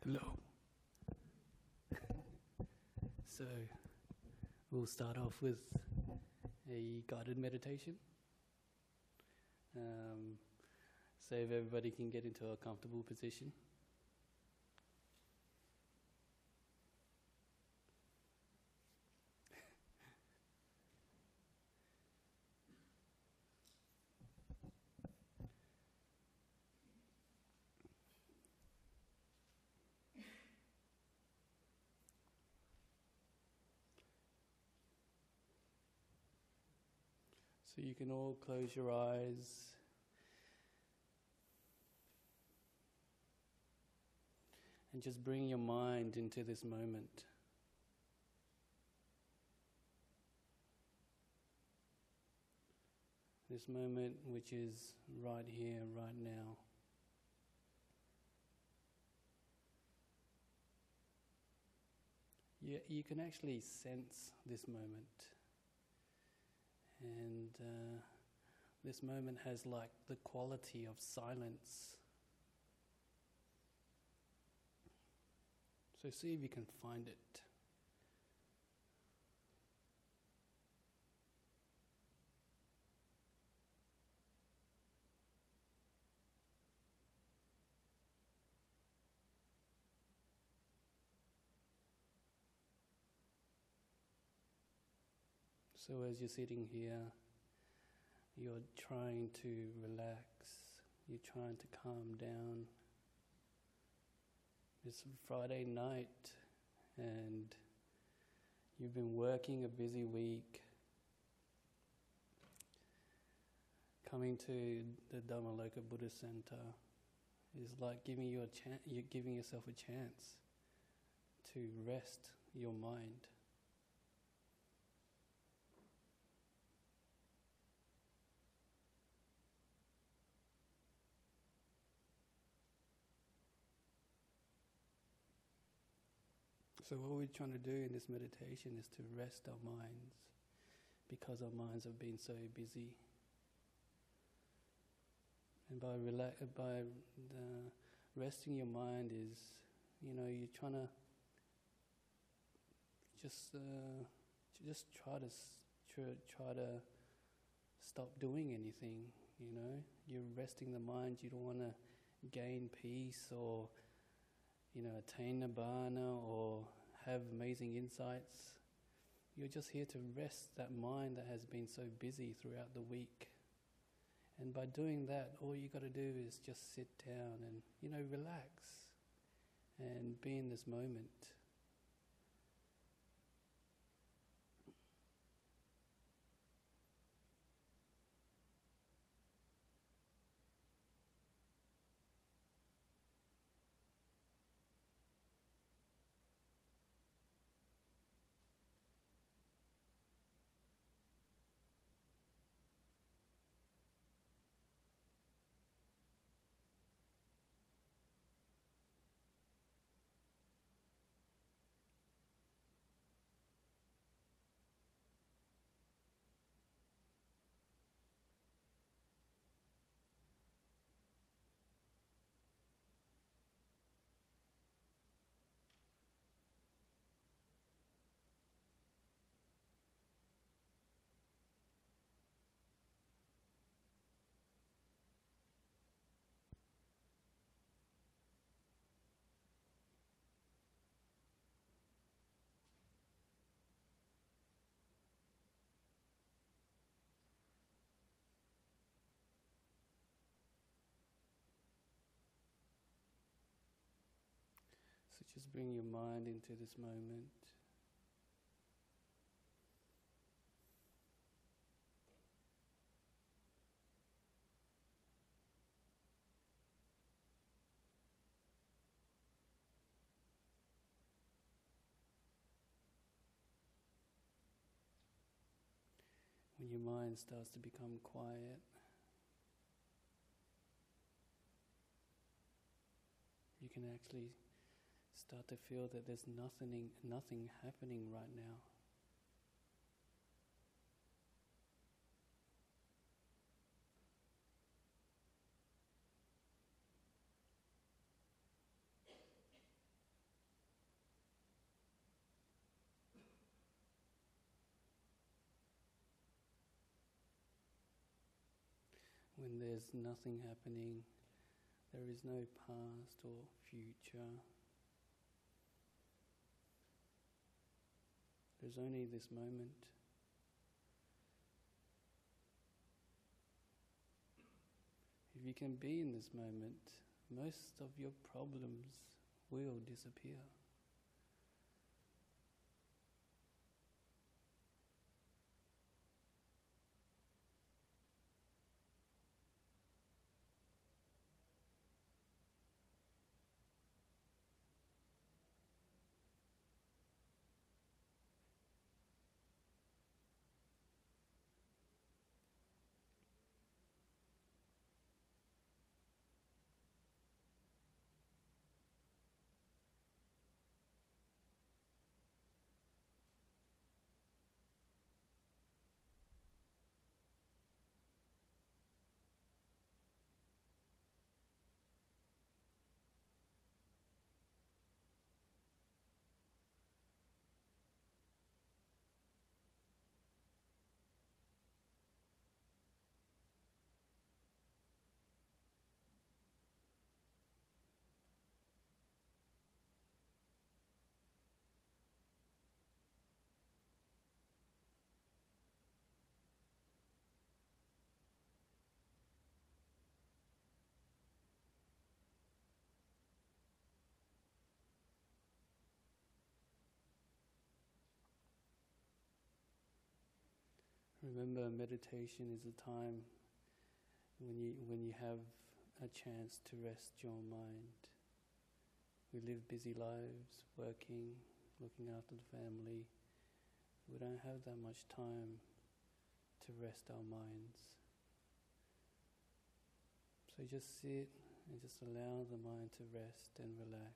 Hello. So, we'll start off with a guided meditation. So if everybody can get into a comfortable position. So you can all close your eyes. And just bring your mind into this moment. This moment which is right here, right now. You can actually sense this moment. And this moment has like the quality of silence. So see if you can find it. So as you're sitting here, you're trying to relax, you're trying to calm down. It's Friday night and you've been working a busy week. Coming to the Dhammaloka Buddhist Center is like giving you you're giving yourself a chance to rest your mind. So what we're trying to do in this meditation is to rest our minds, because our minds have been so busy. And by resting your mind is, you're trying to just try to stop doing anything. You're resting the mind. You don't want to gain peace or attain nibbana or have amazing insights. You're just here to rest that mind that has been so busy throughout the week. And by doing that, all you got to do is just sit down and, relax and be in this moment. So just bring your mind into this moment. When your mind starts to become quiet, you can actually start to feel that there's nothing happening right now. when there's nothing happening, there is no past or future. There's only this moment. If you can be in this moment, most of your problems will disappear. Remember, meditation is a time when you have a chance to rest your mind. We live busy lives, working, looking after the family. We don't have that much time to rest our minds. So just sit and just allow the mind to rest and relax.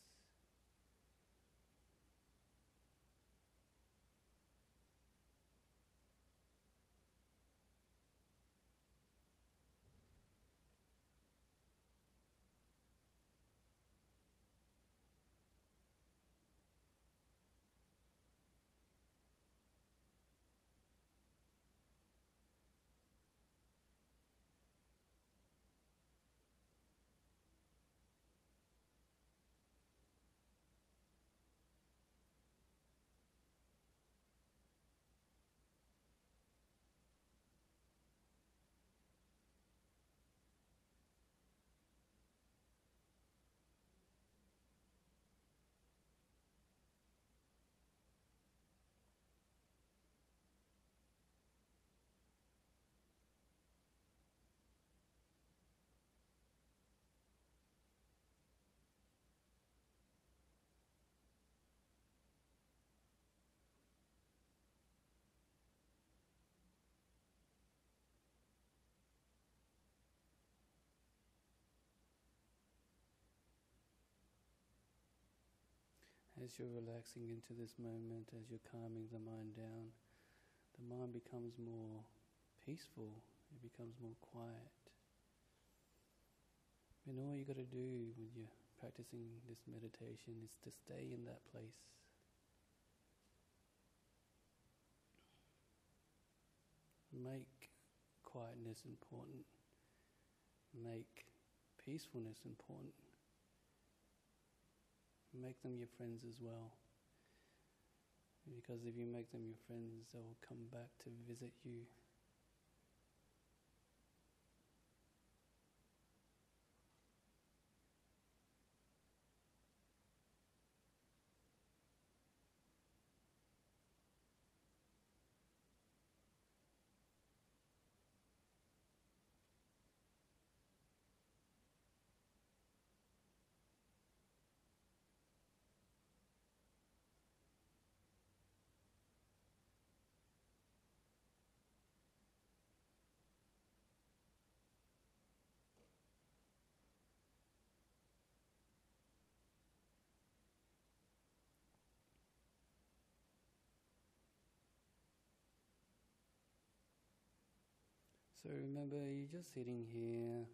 As you're relaxing into this moment, as you're calming the mind down, the mind becomes more peaceful, it becomes more quiet. And all you got to do when you're practicing this meditation is to stay in that place. Make quietness important. Make peacefulness important. Make them your friends as well. Because if you make them your friends, they'll come back to visit you. So remember, you're just sitting here,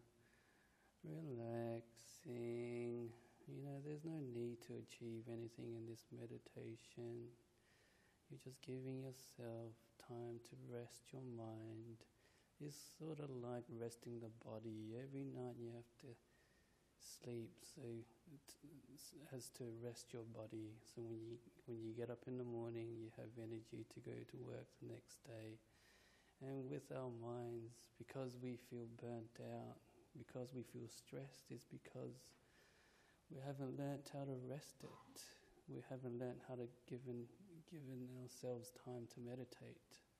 relaxing. There's no need to achieve anything in this meditation. You're just giving yourself time to rest your mind. is sort of like resting the body. Every night you have to sleep, so it has to rest your body. So when you get up in the morning, you have energy to go to work the next day. And with our minds, because we feel burnt out, because we feel stressed, is because we haven't learnt how to rest it. We haven't learnt how to given ourselves time to meditate.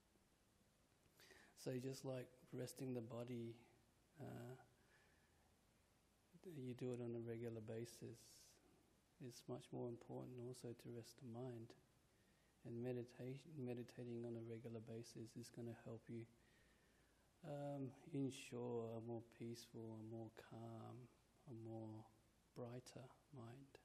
So just like resting the body, you do it on a regular basis. It's much more important also to rest the mind. And meditating on a regular basis is going to help you ensure a more peaceful, a more calm, a more brighter mind.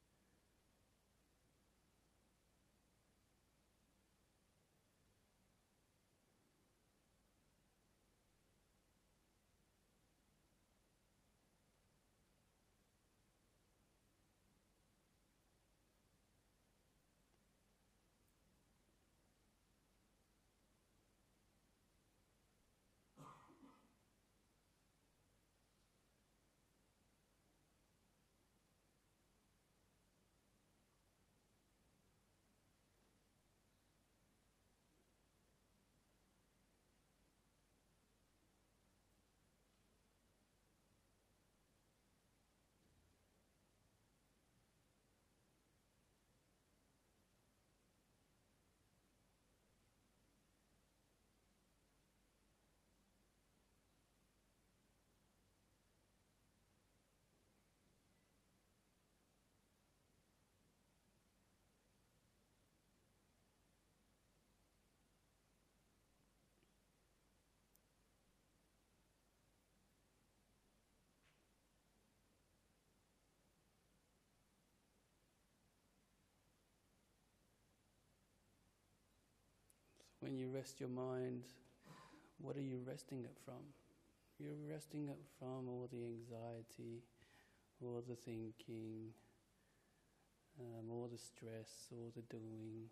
When you rest your mind, what are you resting it from? You're resting it from all the anxiety, all the thinking, all the stress, all the doing,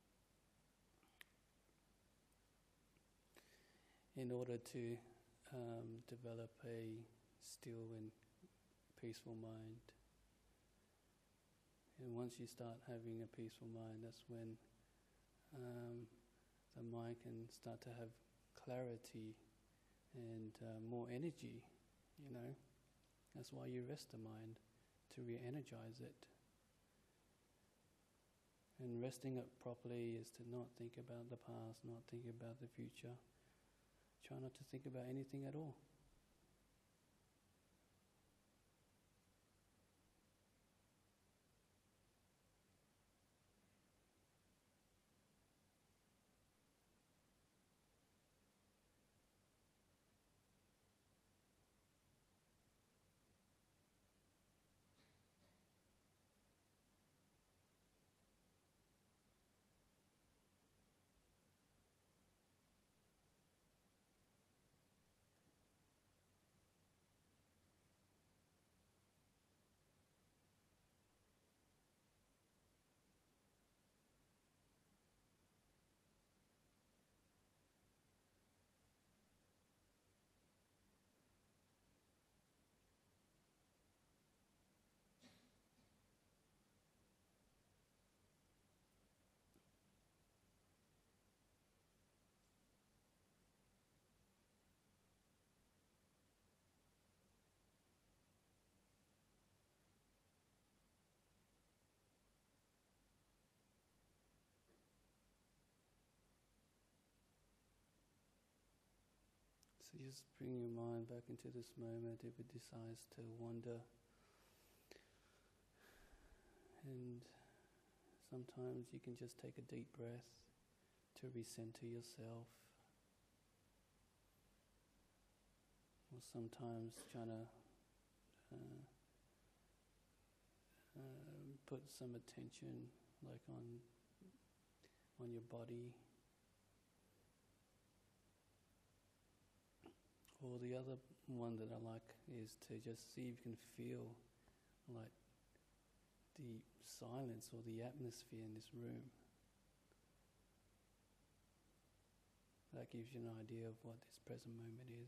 in order to develop a still and peaceful mind. And once you start having a peaceful mind, that's when the mind can start to have clarity and more energy, you know. That's why you rest the mind, to re-energize it. And resting it properly is to not think about the past, not think about the future. Try not to think about anything at all. So just bring your mind back into this moment if it decides to wander. And sometimes you can just take a deep breath to recenter yourself. Or sometimes trying to put some attention like on your body. Or the other one that I like is to just see if you can feel like the silence or the atmosphere in this room. That gives you an idea of what this present moment is.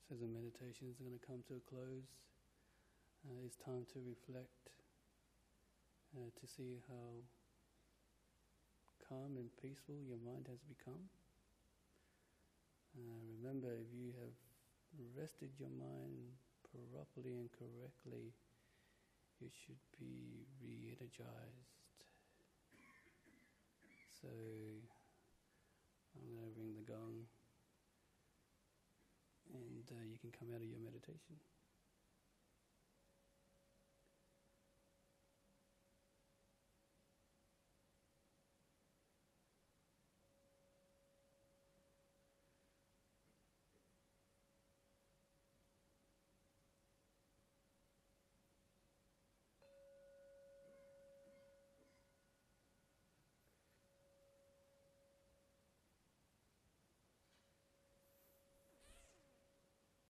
So the meditation is going to come to a close. It's time to reflect, to see how calm and peaceful your mind has become. Remember, if you have rested your mind properly and correctly, it should be re-energized. So I'm going to ring the gong, and you can come out of your meditation.